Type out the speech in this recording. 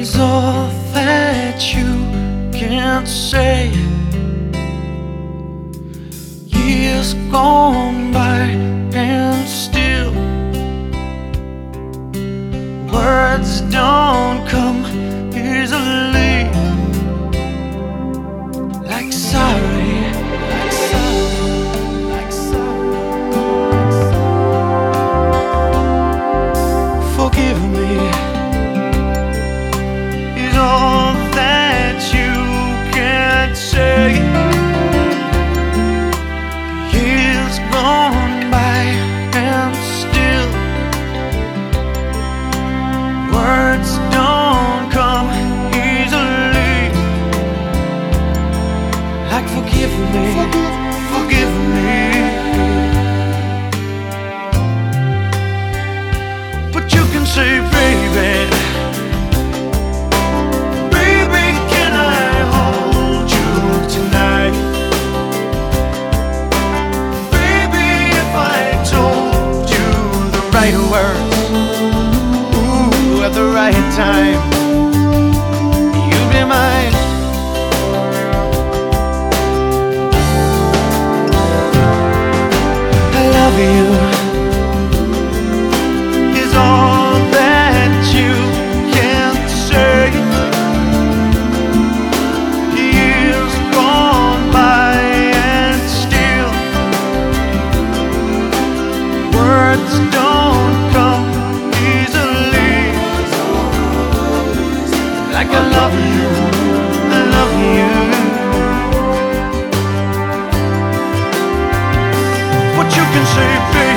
is all that you can say. Years gone by and still words don't come easily. Like sorry, like sorry, like sorry. Forgive me is all that you can say. Years gone by and still words don't come easily. Like forgive me, forgive me. But you can say, baby, baby, can I hold you tonight? Baby, if I told you the right words, ooh, at the right time, you'd be mine. I love you is all that you can say. Years gone by and still words don't come easily. Like I love you, I love you. What you can say, baby.